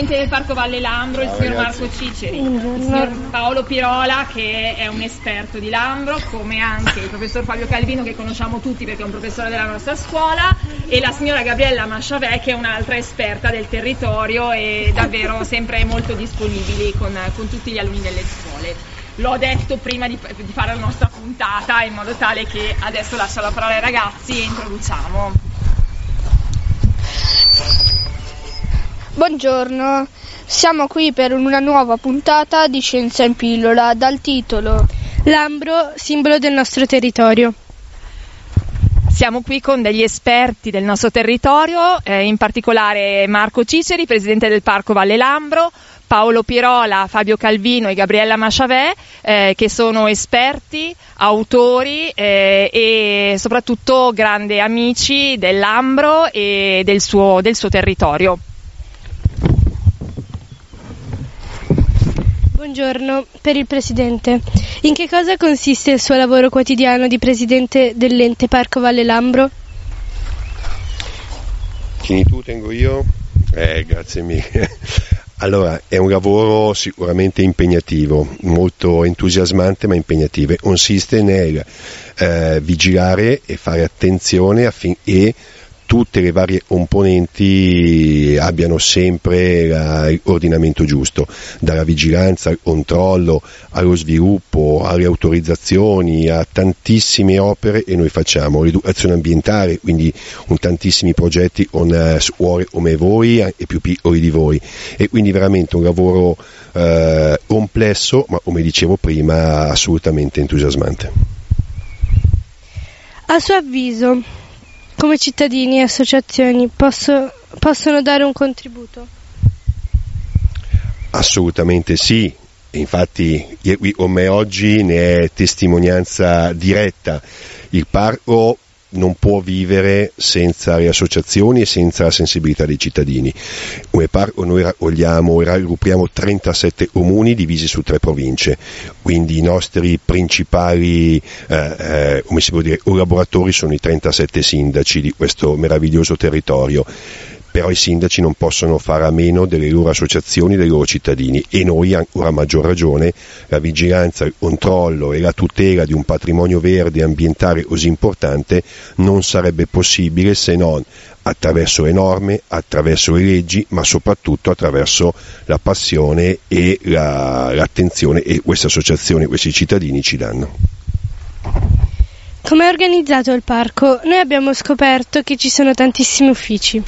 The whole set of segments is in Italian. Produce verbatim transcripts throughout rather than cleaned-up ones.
del Parco Valle Lambro, il Ciao, signor ragazzi. Marco Ciceri, il signor Paolo Pirola, che è un esperto di Lambro, come anche il professor Fabio Calvino, che conosciamo tutti perché è un professore della nostra scuola, e la signora Gabriella Masciavè, che è un'altra esperta del territorio e davvero sempre molto disponibili con, con tutti gli alunni delle scuole. L'ho detto prima di, di fare la nostra puntata, in modo tale che adesso lascio la parola ai ragazzi e introduciamo. Buongiorno, siamo qui per una nuova puntata di Scienza in Pillola dal titolo Lambro, simbolo del nostro territorio. Siamo qui con degli esperti del nostro territorio, eh, in particolare Marco Ciceri, presidente del Parco Valle Lambro, Paolo Pirola, Fabio Calvino e Gabriella Masciavè, eh, che sono esperti, autori eh, e soprattutto grandi amici del Lambro e del suo, del suo territorio. Buongiorno, per il Presidente. In che cosa consiste il suo lavoro quotidiano di Presidente dell'ente Parco Valle Lambro? Tieni tu, tengo io? Eh, grazie mille. Allora, è un lavoro sicuramente impegnativo, molto entusiasmante ma impegnativo. Consiste nel eh, vigilare e fare attenzione affinché tutte le varie componenti abbiano sempre la, l'ordinamento giusto, dalla vigilanza al controllo, allo sviluppo, alle autorizzazioni, a tantissime opere che noi facciamo, l'educazione ambientale, quindi con tantissimi progetti con eh, scuole come voi e più piccoli di voi, e quindi veramente un lavoro eh, complesso, ma come dicevo prima assolutamente entusiasmante. A suo avviso, come cittadini e associazioni posso, possono dare un contributo? Assolutamente sì, infatti qui con me oggi ne è testimonianza diretta. Il parco non può vivere senza le associazioni e senza la sensibilità dei cittadini. Come parco noi raccogliamo e raggruppiamo trentasette comuni divisi su tre province, quindi i nostri principali eh, eh, come si può dire, collaboratori sono i trentasette sindaci di questo meraviglioso territorio. Però i sindaci non possono fare a meno delle loro associazioni, dei loro cittadini, e noi, ancora a maggior ragione, la vigilanza, il controllo e la tutela di un patrimonio verde e ambientale così importante non sarebbe possibile se non attraverso le norme, attraverso le leggi, ma soprattutto attraverso la passione e la, l'attenzione che queste associazioni, questi cittadini ci danno. Come è organizzato il parco? Noi abbiamo scoperto che ci sono tantissimi uffici.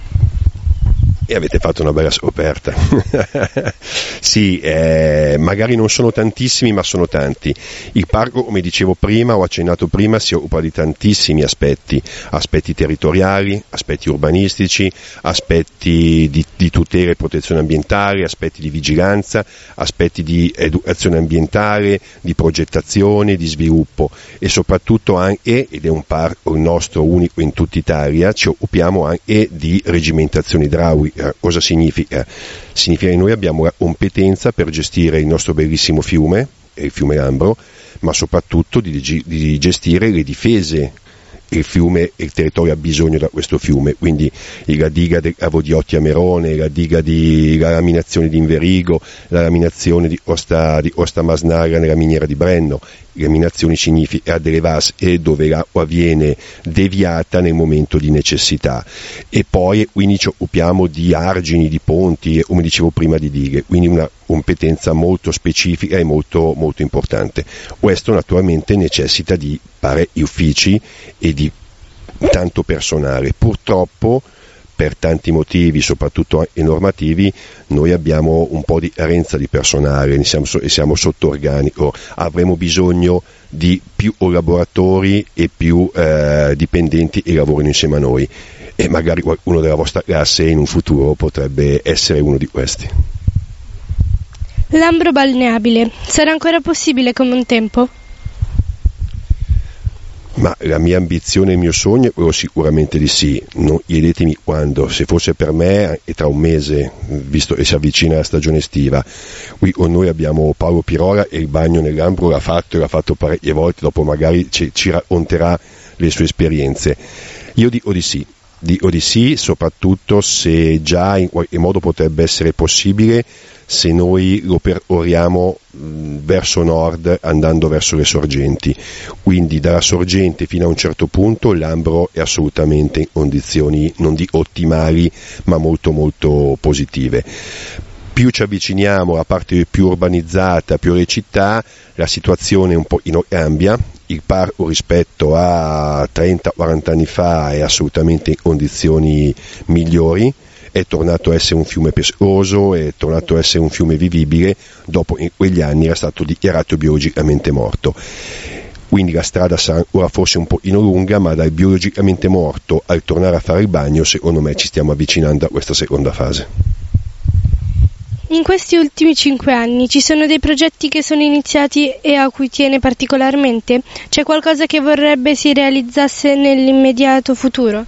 E avete fatto una bella scoperta. Sì, eh, magari non sono tantissimi, ma sono tanti. Il parco, come dicevo prima, ho accennato prima, si occupa di tantissimi aspetti, aspetti territoriali, aspetti urbanistici, aspetti di, di tutela e protezione ambientale, aspetti di vigilanza, aspetti di educazione ambientale, di progettazione, di sviluppo, e soprattutto anche, ed è un parco il nostro unico in tutta Italia, ci occupiamo anche di regimentazione idraulica. Cosa significa? Significa che noi abbiamo la competenza per gestire il nostro bellissimo fiume, il fiume Lambro, ma soprattutto di, di gestire le difese. Il fiume e il territorio ha bisogno da questo fiume, quindi la diga del Cavo di Otti a Merone, la diga di la laminazione di Inverigo, la laminazione di Osta, di Osta Masnara nella miniera di Brenno. Laminazioni significa delle vasche dove l'acqua viene deviata nel momento di necessità, e poi quindi ci occupiamo di argini, di ponti e, come dicevo prima, di dighe, quindi una competenza molto specifica e molto, molto importante. Questo naturalmente necessita di parecchi uffici e di tanto personale. Purtroppo, per tanti motivi, soprattutto normativi, noi abbiamo un po' di carenza di personale e siamo, siamo sotto organico. Avremo bisogno di più collaboratori e più eh, dipendenti che lavorino insieme a noi, e magari qualcuno della vostra classe in un futuro potrebbe essere uno di questi. Lambro balneabile, sarà ancora possibile come un tempo? Ma la mia ambizione e il mio sogno è quello sicuramente di sì. Non chiedetemi quando, se fosse per me è tra un mese, visto che si avvicina la stagione estiva. Qui con noi abbiamo Paolo Pirola e il bagno nel Lambro l'ha fatto e l'ha fatto parecchie volte, dopo magari ci, ci racconterà le sue esperienze. Io dico di sì. Dico di sì, soprattutto se già in qualche modo potrebbe essere possibile se noi lo percorriamo mh, verso nord andando verso le sorgenti, quindi dalla sorgente fino a un certo punto Lambro è assolutamente in condizioni non di ottimali ma molto molto positive. Più ci avviciniamo alla parte più urbanizzata, più le città, la situazione un po' cambia. Il parco rispetto a trenta quaranta anni fa è assolutamente in condizioni migliori, è tornato a essere un fiume pescoso, è tornato a essere un fiume vivibile, dopo in quegli anni era stato dichiarato biologicamente morto. Quindi la strada sarà ancora forse un pochino lunga, ma dal biologicamente morto al tornare a fare il bagno, secondo me ci stiamo avvicinando a questa seconda fase. In questi ultimi cinque anni ci sono dei progetti che sono iniziati e a cui tiene particolarmente? C'è qualcosa che vorrebbe si realizzasse nell'immediato futuro?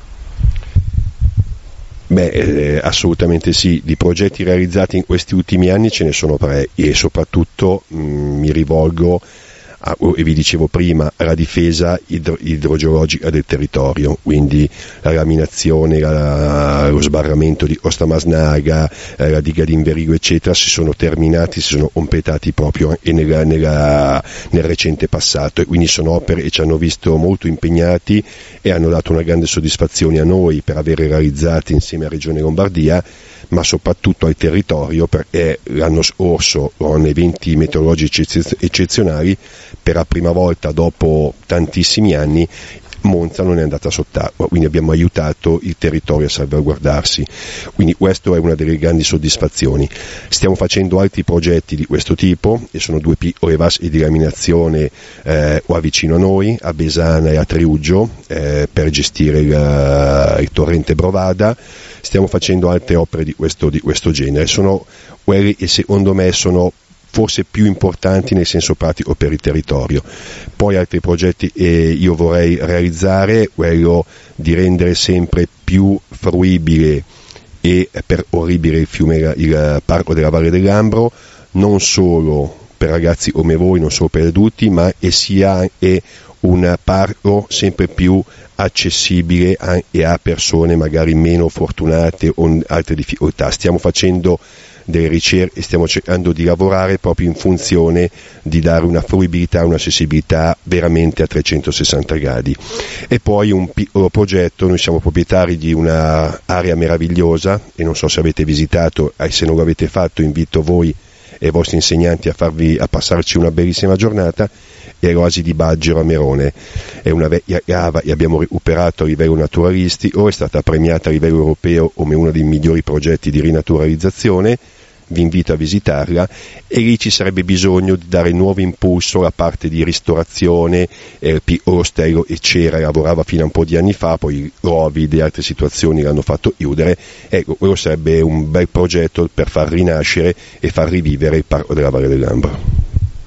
Beh, eh, assolutamente sì, di progetti realizzati in questi ultimi anni ce ne sono parecchi e soprattutto mh, mi rivolgo a, e vi dicevo prima, alla difesa idro, idrogeologica del territorio, quindi la laminazione, la, lo sbarramento di Costa Masnaga, eh, la diga di Inverigo eccetera si sono terminati, si sono completati proprio nella, nella, nel recente passato e quindi sono opere che ci hanno visto molto impegnati e hanno dato una grande soddisfazione a noi per aver realizzati insieme a Regione Lombardia, ma soprattutto al territorio, perché l'anno scorso con eventi meteorologici eccezionali per la prima volta dopo tantissimi anni Monza non è andata sott'acqua, quindi abbiamo aiutato il territorio a salvaguardarsi, quindi questa è una delle grandi soddisfazioni. Stiamo facendo altri progetti di questo tipo e sono due piccole vasche di laminazione eh, qua vicino a noi, a Besana e a Triuggio, eh, per gestire il, il torrente Brovada. Stiamo facendo altre opere di questo, di questo genere, sono quelle che secondo me sono forse più importanti nel senso pratico per il territorio. Poi altri progetti che io vorrei realizzare, quello di rendere sempre più fruibile e percorribile il fiume, il parco della Valle del Lambro, non solo per ragazzi come voi, non solo per adulti, ma che sia anche un parco sempre più accessibile anche a persone magari meno fortunate o altre difficoltà. Stiamo facendo delle ricerche e stiamo cercando di lavorare proprio in funzione di dare una fruibilità, un'accessibilità veramente a trecentosessanta gradi. E poi un piccolo progetto, noi siamo proprietari di un'area meravigliosa e non so se avete visitato, e se non l'avete fatto invito voi e i vostri insegnanti a, farvi, a passarci una bellissima giornata, è l'oasi di Baggero a Merone, è una vecchia cava e abbiamo recuperato a livello naturalistico, è stata premiata a livello europeo come uno dei migliori progetti di rinaturalizzazione, vi invito a visitarla e lì ci sarebbe bisogno di dare nuovo impulso alla parte di ristorazione, eh, piccolo ostello e c'era, lavorava fino a un po' di anni fa, poi il Covid e altre situazioni l'hanno fatto chiudere, ecco, quello sarebbe un bel progetto per far rinascere e far rivivere il parco della Valle del Lambro.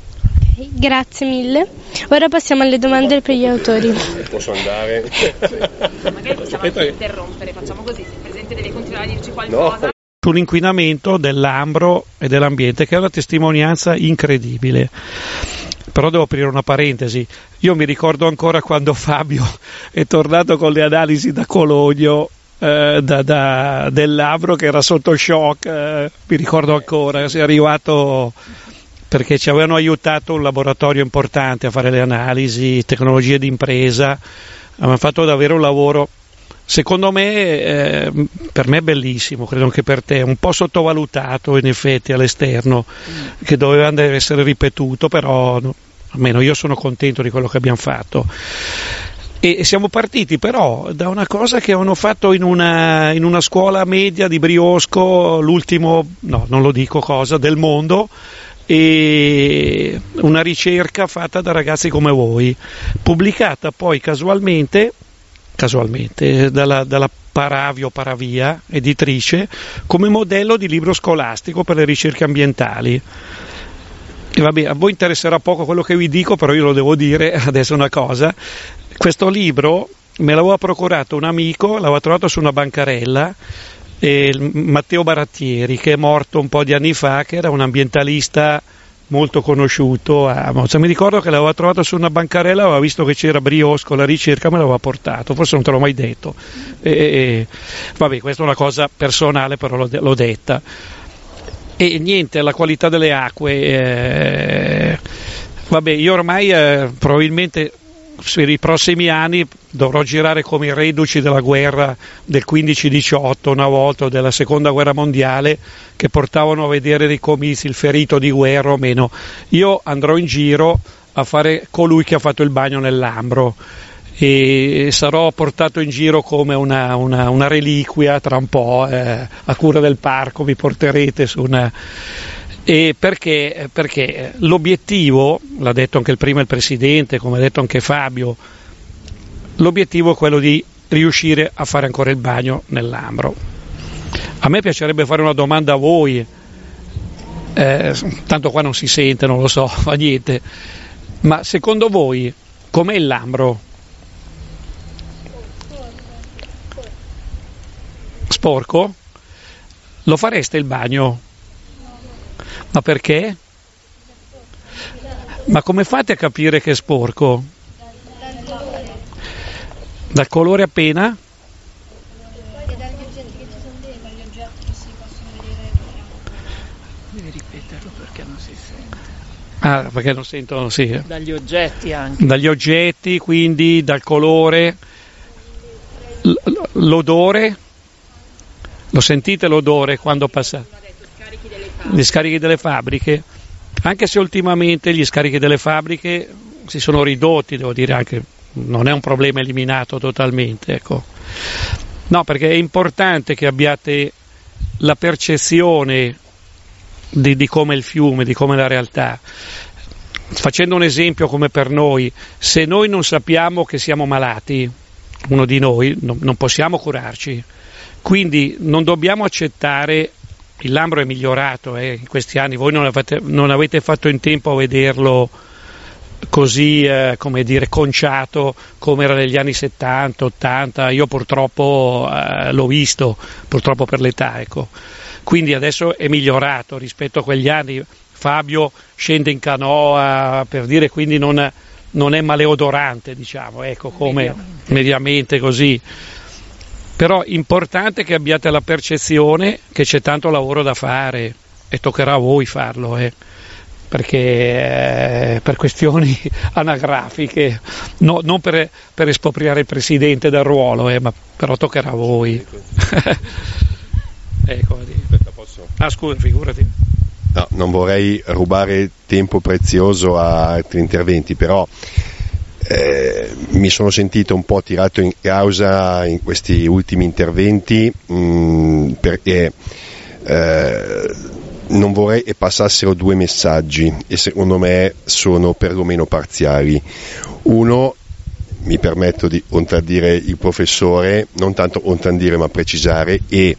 Grazie mille. Ora passiamo alle domande per gli autori. Posso andare? Magari possiamo anche interrompere, facciamo così, se il Presidente deve continuare a dirci qualcosa. No. Sull'inquinamento del Lambro e dell'ambiente, che è una testimonianza incredibile. Però devo aprire una parentesi. Io mi ricordo ancora quando Fabio è tornato con le analisi da Cologno eh, da, da, del Lambro, che era sotto shock, eh, mi ricordo ancora, si è arrivato perché ci avevano aiutato un laboratorio importante a fare le analisi, tecnologie d'impresa, avevano fatto davvero un lavoro, secondo me, eh, per me è bellissimo, credo anche per te, un po' sottovalutato in effetti all'esterno, mm. che doveva essere ripetuto, però no, almeno io sono contento di quello che abbiamo fatto. E siamo partiti però da una cosa che hanno fatto in una, in una scuola media di Briosco, l'ultimo, no, non lo dico cosa, del mondo, e una ricerca fatta da ragazzi come voi, pubblicata poi casualmente, casualmente dalla, dalla Paravio Paravia editrice, come modello di libro scolastico per le ricerche ambientali. E vabbè, a voi interesserà poco quello che vi dico, però io lo devo dire adesso una cosa. Questo libro me l'aveva procurato un amico, l'aveva trovato su una bancarella, eh, Matteo Barattieri, che è morto un po' di anni fa, che era un ambientalista molto conosciuto a Monza. Mi ricordo che l'aveva trovato su una bancarella, aveva visto che c'era Brios con la ricerca, me l'aveva portato, forse non te l'ho mai detto. E, e, vabbè, questa è una cosa personale, però l'ho, l'ho detta. E niente, la qualità delle acque, eh, vabbè, io ormai eh, probabilmente per i prossimi anni dovrò girare come i reduci della guerra del quindici diciotto una volta, o della seconda guerra mondiale, che portavano a vedere dei comizi il ferito di guerra o meno. Io andrò in giro a fare colui che ha fatto il bagno nel Lambro e sarò portato in giro come una, una, una reliquia tra un po', eh, a cura del parco mi porterete su una... E perché? Perché l'obiettivo, l'ha detto anche il prima il Presidente, come ha detto anche Fabio, l'obiettivo è quello di riuscire a fare ancora il bagno nel Lambro. A me piacerebbe fare una domanda a voi, eh, tanto qua non si sente, non lo so, fa niente, ma secondo voi com'è il Lambro? Sporco? Lo fareste il bagno? Ma perché? Ma come fate a capire che è sporco? Dal colore appena? Devi ripeterlo perché non si sente. Ah, perché non sentono, sì. Dagli oggetti anche. Dagli oggetti, quindi dal colore, L- l'odore. Lo sentite l'odore quando passa? Gli scarichi delle fabbriche, anche se ultimamente gli scarichi delle fabbriche si sono ridotti, devo dire, anche non è un problema eliminato totalmente, ecco. No, perché è importante che abbiate la percezione di, di come è il fiume, di come è la realtà. Facendo un esempio come per noi, se noi non sappiamo che siamo malati, uno di noi, non, non possiamo curarci, quindi non dobbiamo accettare. Il Lambro è migliorato eh, in questi anni, voi non avete, non avete fatto in tempo a vederlo così, eh, come dire, conciato come era negli anni settanta, ottanta, io purtroppo eh, l'ho visto, purtroppo per l'età, ecco. Quindi adesso è migliorato rispetto a quegli anni. Fabio scende in canoa, per dire, quindi non, non è maleodorante, diciamo, ecco, come mediamente, mediamente così. Però è importante che abbiate la percezione che c'è tanto lavoro da fare e toccherà a voi farlo, eh, perché eh, per questioni anagrafiche, no, non per, per espropriare il Presidente dal ruolo, eh, ma però toccherà a voi. Ecco, Aspetta, posso? Ah, scusa, figurati. No, non vorrei rubare tempo prezioso a altri interventi, però Eh, mi sono sentito un po' tirato in causa in questi ultimi interventi mh, perché eh, non vorrei che passassero due messaggi e secondo me sono perlomeno parziali. Uno, mi permetto di contraddire il professore, non tanto contraddire ma precisare, e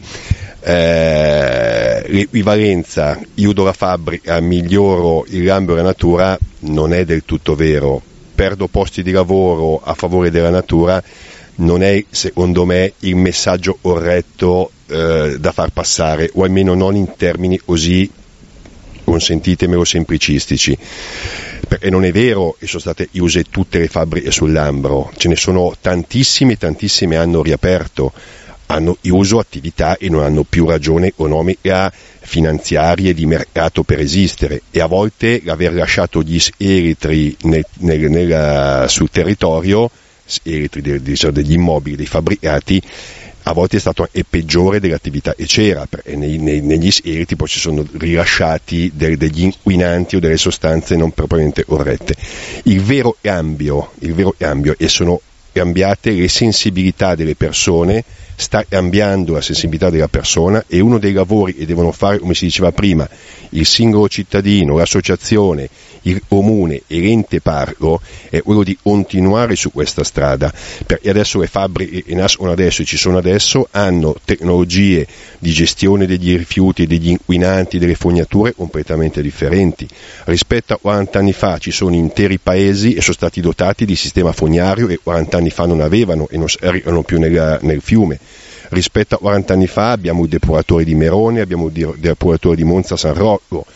eh, l'equivalenza chiudo la fabbrica, miglioro il Lambro e la natura non è del tutto vero. Perdo posti di lavoro a favore della natura non è, secondo me, il messaggio corretto eh, da far passare, o almeno non in termini così, consentitemelo, semplicistici, perché non è vero che sono state chiuse tutte le fabbriche sul Lambro, ce ne sono tantissime, tantissime hanno riaperto, hanno chiuso attività e non hanno più ragione economica, finanziarie, di mercato per esistere, e a volte l'aver lasciato gli scheletri nel, nel, nel, sul territorio, scheletri de, de, degli immobili, dei fabbricati, a volte è stato è peggiore dell'attività che c'era, perché nei, nei, negli scheletri poi si sono rilasciati de, degli inquinanti o delle sostanze non propriamente corrette. Il vero cambio, il vero cambio, e sono cambiate le sensibilità delle persone, sta cambiando la sensibilità della persona, e uno dei lavori che devono fare, come si diceva prima, il singolo cittadino, l'associazione, il comune e l'ente parco è quello di continuare su questa strada, perché adesso le fabbriche che nascono adesso e ci sono adesso hanno tecnologie di gestione degli rifiuti, degli inquinanti, delle fognature completamente differenti. Rispetto a quaranta anni fa ci sono interi paesi e sono stati dotati di sistema fognario che quaranta anni fa non avevano e non erano più nel, nel fiume. Rispetto a quaranta anni fa abbiamo il depuratore di Merone, abbiamo il depuratore di Monza San Rocco.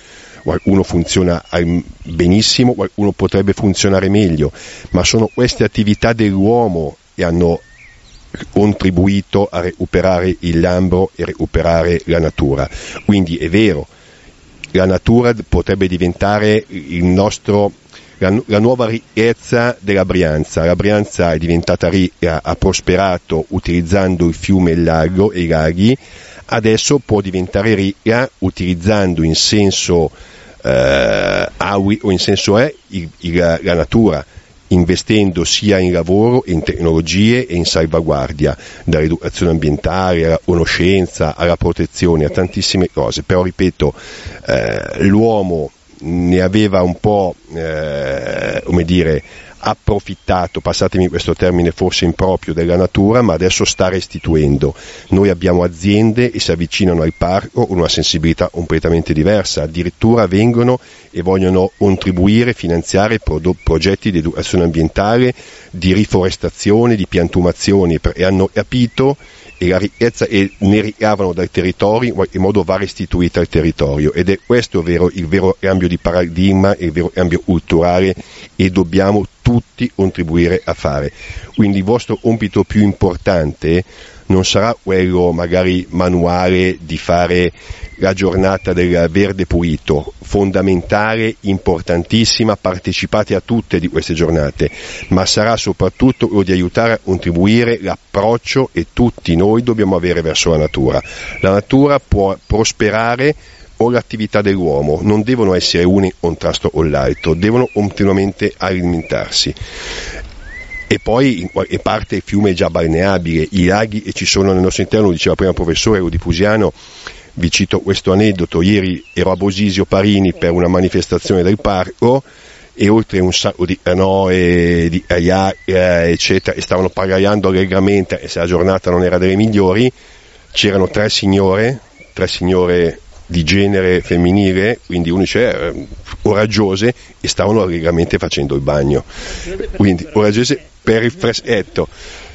qualcuno funziona benissimo, qualcuno potrebbe funzionare meglio, ma sono queste attività dell'uomo che hanno contribuito a recuperare il Lambro e recuperare la natura. Quindi è vero, la natura potrebbe diventare il nostro, la, la nuova ricchezza della Brianza. La Brianza è diventata ricca, ha prosperato utilizzando il fiume, il lago e i laghi, adesso può diventare ricca utilizzando in senso eh, aui o in senso è il, il, la natura, investendo sia in lavoro, in tecnologie e in salvaguardia, dall'educazione ambientale alla conoscenza, alla protezione, a tantissime cose. Però ripeto, eh, l'uomo ne aveva un po', eh, come dire, approfittato, passatemi questo termine forse improprio, della natura, ma adesso sta restituendo. Noi abbiamo aziende e si avvicinano al parco con una sensibilità completamente diversa, addirittura vengono e vogliono contribuire, finanziare pro- progetti di educazione ambientale, di riforestazione, di piantumazioni, e hanno capito e la ricchezza e ne ricavano dai territori, in qualche modo va restituita al territorio, ed è questo vero, il vero cambio di paradigma, il vero cambio culturale, e dobbiamo tutti contribuire a fare. Quindi il vostro compito più importante non sarà quello magari manuale di fare la giornata del verde pulito, fondamentale, importantissima, partecipate a tutte di queste giornate, ma sarà soprattutto quello di aiutare a contribuire l'approccio che tutti noi dobbiamo avere verso la natura. La natura può prosperare o l'attività dell'uomo, non devono essere une in contrasto con l'altro, devono continuamente alimentarsi. E poi in qualche parte il fiume è già balneabile, i laghi che ci sono nel nostro interno, diceva prima il professore Rudi Pusiano. Vi cito questo aneddoto: ieri ero a Bosisio Parini per una manifestazione del parco e oltre un sacco di canoe, di kayak, eh, eccetera, e stavano pagaiando allegramente, e se la giornata non era delle migliori, c'erano tre signore, tre signore di genere femminile, quindi unice eh, coraggiose, e stavano allegramente facendo il bagno, quindi coraggiose per il freschetto.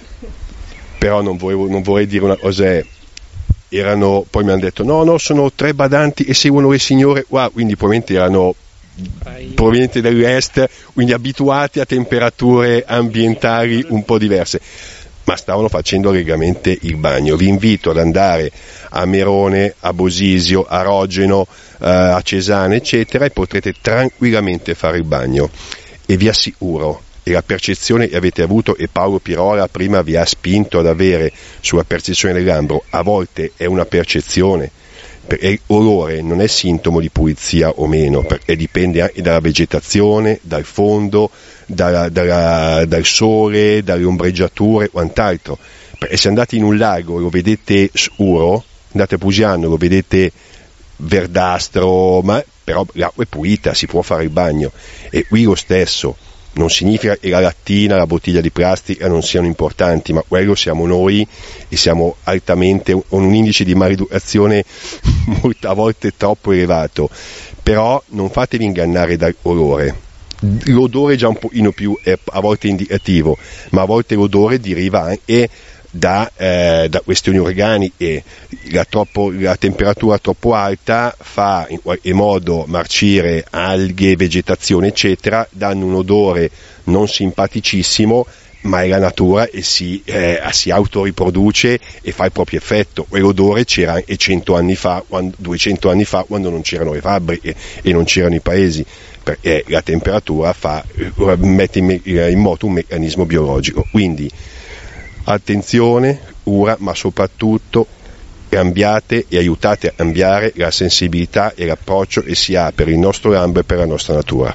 Però non, volevo, non vorrei dire una cosa, erano, poi mi hanno detto no no sono tre badanti e seguono le signore qua, quindi probabilmente erano provenienti dall'est, quindi abituati a temperature ambientali un po' diverse, ma stavano facendo allegramente il bagno. Vi invito ad andare a Merone, a Bosisio, a Rogeno, eh, a Cesane, eccetera, e potrete tranquillamente fare il bagno, e vi assicuro, e la percezione che avete avuto, e Paolo Pirola prima vi ha spinto ad avere sulla percezione del Lambro, a volte è una percezione, perché l'odore non è sintomo di pulizia o meno, perché dipende anche dalla vegetazione, dal fondo, dalla, dalla, dal sole, dalle ombreggiature, quant'altro. Perché se andate in un lago e lo vedete scuro, andate a Pusiano, lo vedete verdastro, ma però l'acqua è pulita, si può fare il bagno. E qui lo stesso. Non significa che la lattina, la bottiglia di plastica non siano importanti, ma quello siamo noi, e siamo altamente con un indice di maleducazione a volte troppo elevato. Però non fatevi ingannare dal colore. L'odore è già un pochino più è a volte indicativo, ma a volte l'odore deriva anche da, eh, da questioni organiche. La, troppo, la temperatura troppo alta fa in qualche modo marcire alghe, vegetazione eccetera, danno un odore non simpaticissimo, ma è la natura e si, eh, si autoriproduce e fa il proprio effetto. Quell'odore c'era anche cento anni fa, quando, duecento anni fa, quando non c'erano le fabbriche e non c'erano i paesi, perché la temperatura fa, mette in, in moto un meccanismo biologico. Quindi attenzione, cura, ma soprattutto cambiate e aiutate a cambiare la sensibilità e l'approccio che si ha per il nostro Lambro e per la nostra natura.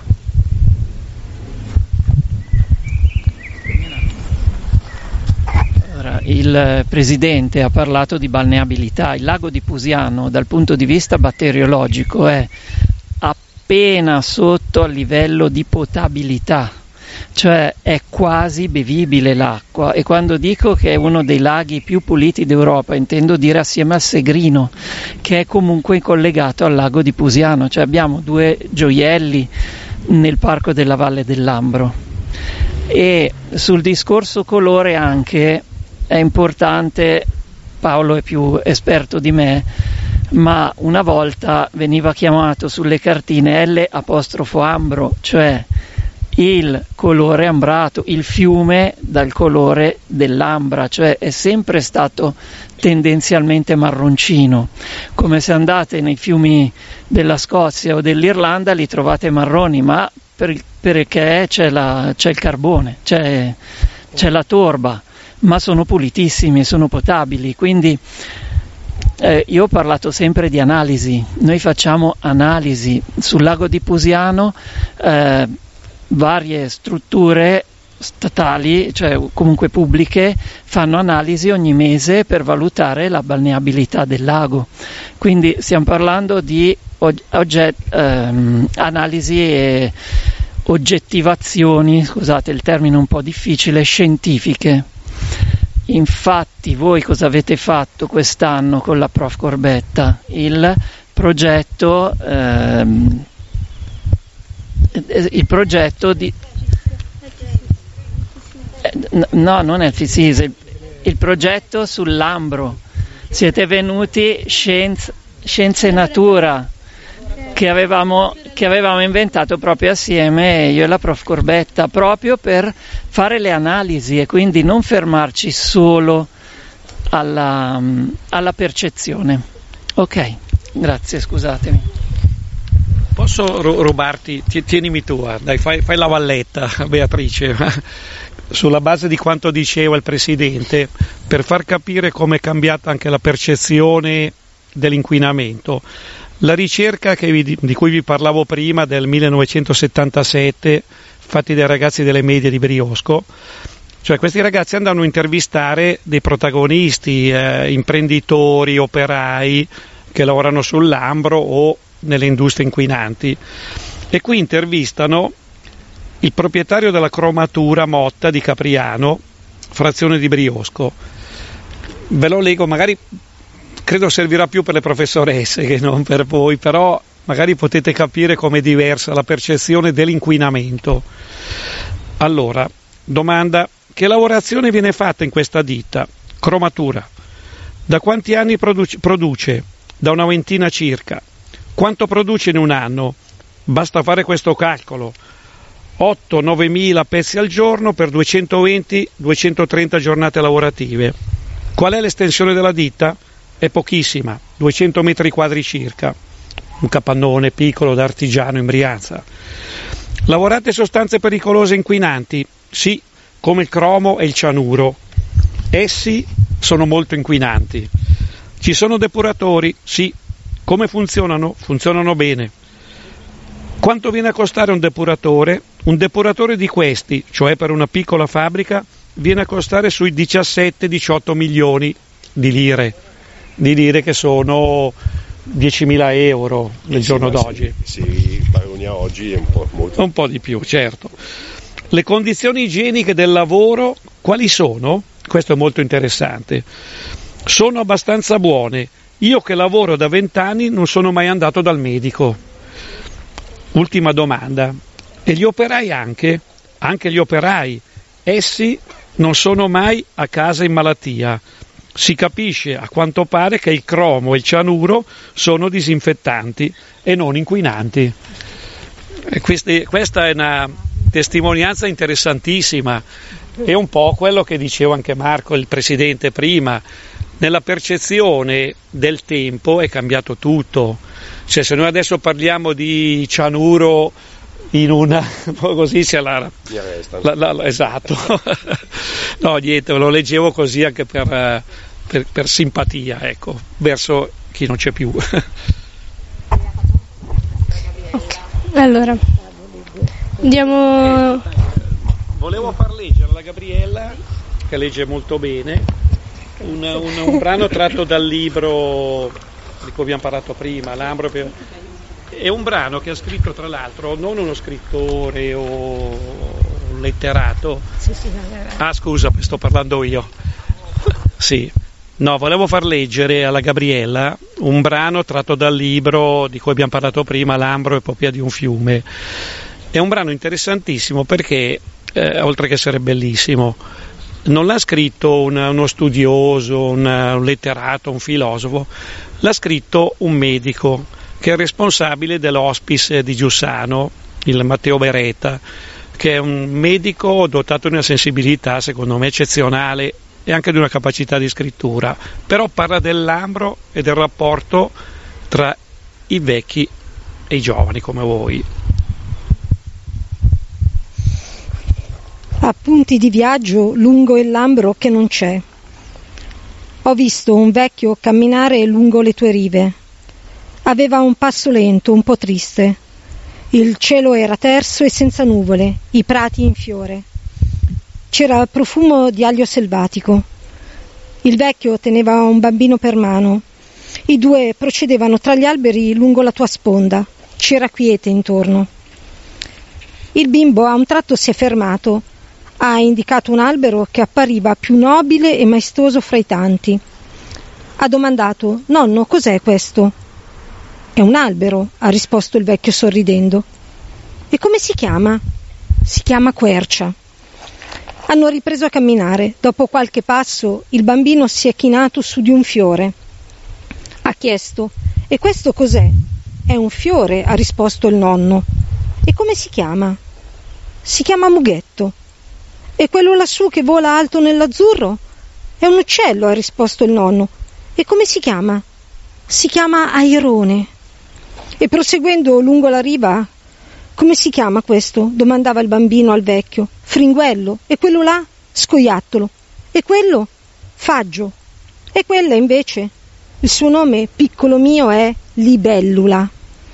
Allora, il Presidente ha parlato di balneabilità. Il lago di Pusiano dal punto di vista batteriologico è appena sotto al livello di potabilità, cioè è quasi bevibile l'acqua, e quando dico che è uno dei laghi più puliti d'Europa intendo dire assieme al Segrino, che è comunque collegato al lago di Pusiano, cioè abbiamo due gioielli nel parco della Valle del Lambro. E sul discorso colore anche è importante, Paolo è più esperto di me, ma una volta veniva chiamato sulle cartine L apostrofo ambro, cioè il colore ambrato, il fiume dal colore dell'ambra, cioè è sempre stato tendenzialmente marroncino. Come se andate nei fiumi della Scozia o dell'Irlanda li trovate marroni, ma per, perché c'è, la, c'è il carbone, c'è, c'è la torba, ma sono pulitissimi, sono potabili. Quindi eh, io ho parlato sempre di analisi, noi facciamo analisi sul lago di Pusiano. eh, Varie strutture statali, cioè comunque pubbliche, fanno analisi ogni mese per valutare la balneabilità del lago. Quindi stiamo parlando di ogget, ehm, analisi e oggettivazioni, scusate il termine un po' difficile, scientifiche. Infatti voi cosa avete fatto quest'anno con la Prof Corbetta? Il progetto ehm, il progetto di no, non è il FISIS, il progetto sull'ambro. Siete venuti Scienze, Scienze e Natura che avevamo, che avevamo inventato proprio assieme io e la Prof Corbetta, proprio per fare le analisi e quindi non fermarci solo alla, alla percezione. Ok, grazie, scusatemi. Posso rubarti, tienimi tu, dai, fai, fai la valletta, Beatrice, sulla base di quanto diceva il Presidente, per far capire come è cambiata anche la percezione dell'inquinamento. La ricerca che vi, di cui vi parlavo prima, del millenovecentosettantasette, fatti dai ragazzi delle medie di Briosco, cioè questi ragazzi andavano a intervistare dei protagonisti, eh, imprenditori, operai che lavorano sull'ambro o nelle industrie inquinanti, e qui intervistano il proprietario della cromatura Motta di Capriano, frazione di Briosco. Ve lo leggo, magari credo servirà più per le professoresse che non per voi, però magari potete capire com'è diversa la percezione dell'inquinamento. Allora, domanda: che lavorazione viene fatta in questa ditta? Cromatura. Da quanti anni produce? produce? Da una ventina circa. Quanto produce in un anno? Basta fare questo calcolo: otto nove mila pezzi al giorno per duecentoventi duecentotrenta giornate lavorative. Qual è l'estensione della ditta? È pochissima, duecento metri quadri circa, un capannone piccolo da artigiano in Brianza. Lavorate sostanze pericolose e inquinanti? Sì, come il cromo e il cianuro. Essi sono molto inquinanti. Ci sono depuratori? Sì. Come funzionano? Funzionano bene. Quanto viene a costare un depuratore? Un depuratore di questi, cioè per una piccola fabbrica, viene a costare sui diciassette diciotto milioni di lire, di lire che sono diecimila euro nel sì, giorno d'oggi. Se si paragona oggi è un po' molto. Un po' di più, certo. Le condizioni igieniche del lavoro quali sono? Questo è molto interessante. Sono abbastanza buone. Io che lavoro da vent'anni non sono mai andato dal medico. Ultima domanda. E gli operai anche? Anche gli operai. Essi non sono mai a casa in malattia. Si capisce a quanto pare che il cromo e il cianuro sono disinfettanti e non inquinanti. E questi, questa è una testimonianza interessantissima. È un po' quello che diceva anche Marco, il Presidente, prima. Nella percezione del tempo è cambiato tutto. Cioè, se noi adesso parliamo di cianuro in una così c'è la, la, la, la esatto. No, niente, lo leggevo così anche per, per, per simpatia, ecco, verso chi non c'è più. Ok, allora andiamo. Eh, volevo far leggere alla Gabriella, che legge molto bene, Un, un, un brano tratto dal libro di cui abbiamo parlato prima, L'Ambro. È un brano che ha scritto, tra l'altro, non uno scrittore o un letterato. Sì, sì, ah, scusa, sto parlando io. Sì, no, volevo far leggere alla Gabriella un brano tratto dal libro di cui abbiamo parlato prima, L'Ambro, epopea di un fiume. È un brano interessantissimo perché, eh, oltre che essere bellissimo, non l'ha scritto un, uno studioso, un, un letterato, un filosofo, L'ha scritto un medico che è responsabile dell'hospice di Giussano, il Matteo Beretta, che è un medico dotato di una sensibilità secondo me eccezionale e anche di una capacità di scrittura, però parla del Lambro e del rapporto tra i vecchi e i giovani come voi. Appunti di viaggio lungo il Lambro che non c'è. Ho visto un vecchio camminare lungo le tue rive. Aveva un passo lento, un po' triste. Il cielo era terso e senza nuvole, i prati in fiore. C'era il profumo di aglio selvatico. Il vecchio teneva un bambino per mano. I due procedevano tra gli alberi lungo la tua sponda. C'era quiete intorno. Il bimbo a un tratto si è fermato. Ha indicato un albero che appariva più nobile e maestoso fra i tanti. Ha domandato: «Nonno, cos'è questo?» «È un albero», ha risposto il vecchio sorridendo. «E come si chiama?» «Si chiama Quercia». Hanno ripreso a camminare. Dopo qualche passo il bambino si è chinato su di un fiore. Ha chiesto: «E questo cos'è?» «È un fiore», ha risposto il nonno. «E come si chiama?» «Si chiama Mughetto». «E quello lassù che vola alto nell'azzurro?» «È un uccello», ha risposto il nonno. «E come si chiama?» «Si chiama Airone». E proseguendo lungo la riva: «Come si chiama questo?» domandava il bambino al vecchio. «Fringuello». «E quello là?» «Scoiattolo». «E quello?» «Faggio». «E quella invece?» «Il suo nome, piccolo mio, è Libellula».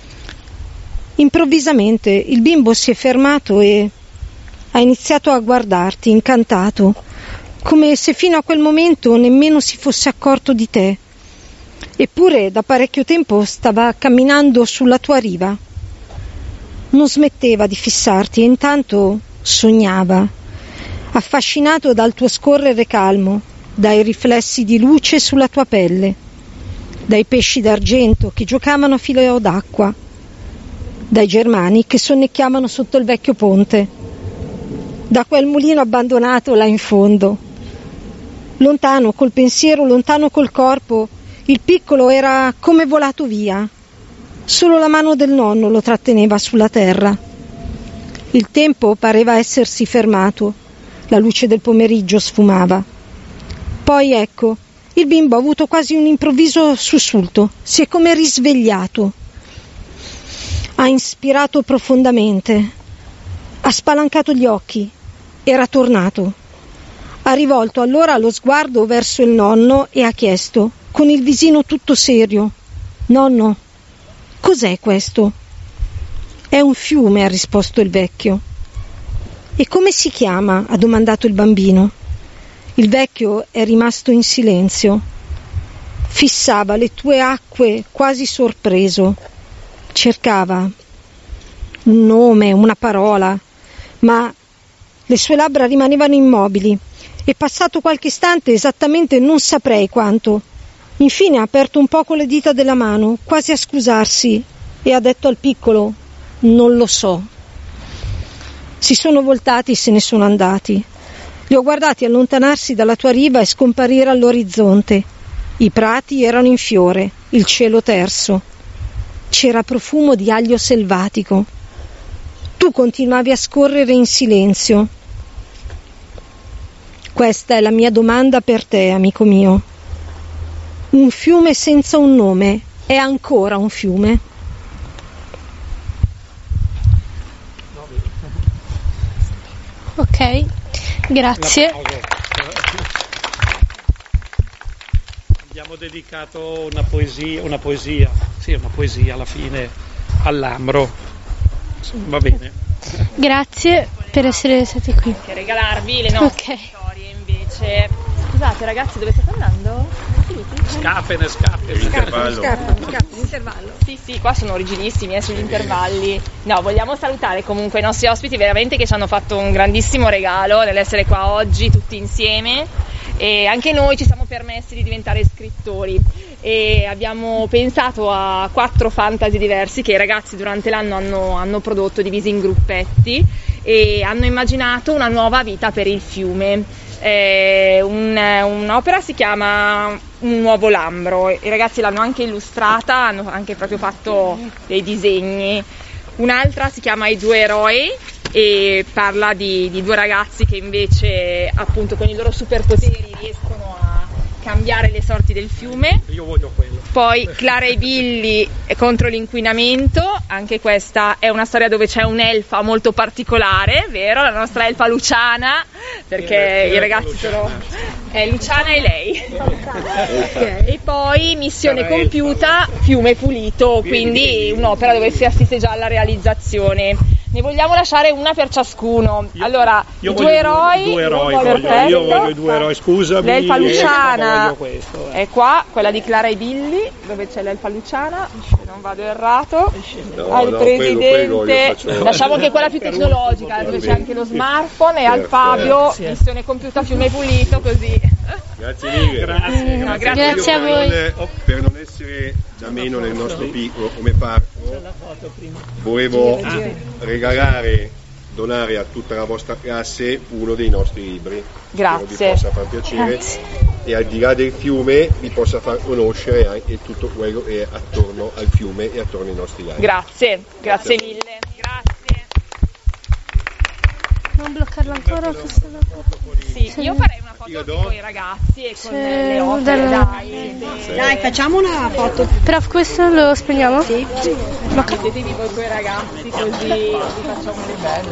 Improvvisamente il bimbo si è fermato e ha iniziato a guardarti, incantato, come se fino a quel momento nemmeno si fosse accorto di te. Eppure da parecchio tempo stava camminando sulla tua riva. Non smetteva di fissarti e intanto sognava, affascinato dal tuo scorrere calmo, dai riflessi di luce sulla tua pelle, dai pesci d'argento che giocavano a filo d'acqua, dai germani che sonnecchiavano sotto il vecchio ponte, da quel mulino abbandonato là in fondo. Lontano col pensiero, lontano col corpo, il piccolo era come volato via. Solo la mano del nonno lo tratteneva sulla terra. Il tempo pareva essersi fermato, la luce del pomeriggio sfumava. Poi ecco, il bimbo ha avuto quasi un improvviso sussulto, si è come risvegliato. Ha inspirato profondamente, ha spalancato gli occhi, era tornato. Ha rivolto allora lo sguardo verso il nonno e ha chiesto, con il visino tutto serio: «Nonno, cos'è questo?» «È un fiume», ha risposto il vecchio. «E come si chiama?» ha domandato il bambino. Il vecchio è rimasto in silenzio. Fissava le tue acque quasi sorpreso. Cercava un nome, una parola, ma le sue labbra rimanevano immobili e passato qualche istante, esattamente non saprei quanto, infine ha aperto un poco le dita della mano, quasi a scusarsi, e ha detto al piccolo: «Non lo so». Si sono voltati e se ne sono andati. Li ho guardati allontanarsi dalla tua riva e scomparire all'orizzonte. I prati erano in fiore, il cielo terso. C'era profumo di aglio selvatico. Tu continuavi a scorrere in silenzio. Questa è la mia domanda per te, amico mio. Un fiume senza un nome è ancora un fiume? Ok, grazie. Abbiamo dedicato una poesia, una poesia, sì, una poesia alla fine al Lambro. Va bene. Grazie per essere stati qui. Anche regalarvi le nostre Ok. storie invece. Scusate ragazzi, dove state andando? Scappene, scappene. L'intervallo. Scappa, scappa, l'intervallo. Sì, sì, qua sono rigidissimi eh, sugli intervalli. No, vogliamo salutare comunque i nostri ospiti veramente che ci hanno fatto un grandissimo regalo nell'essere qua oggi tutti insieme, e anche noi ci siamo permessi di diventare scrittori e abbiamo pensato a quattro fantasy diversi che i ragazzi durante l'anno hanno, hanno prodotto, divisi in gruppetti, e hanno immaginato una nuova vita per il fiume. è un, un'opera, si chiama Un nuovo Lambro, i ragazzi l'hanno anche illustrata, hanno anche proprio fatto dei disegni. Un'altra si chiama I due eroi e parla di, di due ragazzi che invece appunto con i loro superpoteri riescono a cambiare le sorti del fiume. Io voglio quello. Poi Clara e Billy contro l'inquinamento, anche questa è una storia dove c'è un'elfa molto particolare, vero? La nostra elfa Luciana, perché i ragazzi sono... è Luciana e lei. E poi Missione compiuta, Fiume pulito, quindi un'opera dove si assiste già alla realizzazione. Ne vogliamo lasciare una per ciascuno. Io, allora, io i due eroi, due eroi perfetto. voglio, io voglio i due eroi, scusami. L'elfa Luciana voglio questo, eh. è qua, quella di Clara e Billy, dove c'è l'elfa Luciana, se non vado errato. No, al no, presidente, quello, quello io faccio... lasciamo anche quella più tecnologica, dove c'è anche lo smartphone, e al Fabio, missione compiuta, fiume pulito, così. Grazie mille. Grazie, No, grazie. grazie. Grazie a voi. Per, per non essere da meno nel nostro piccolo come parco, volevo regalare, donare a tutta la vostra classe uno dei nostri libri. Grazie. Spero vi possa far piacere. Grazie. E al di là del fiume vi possa far conoscere anche tutto quello che è attorno al fiume e attorno ai nostri laghi. Grazie, grazie mille. Grazie. Non bloccarla ancora questa Sì, io farei una foto con i ragazzi e con Sì, le opere, dalla- dai. Dai, facciamo una foto. Prof, questo lo spegniamo? Sì. Mettetevi voi con i ragazzi così vi facciamo le belle.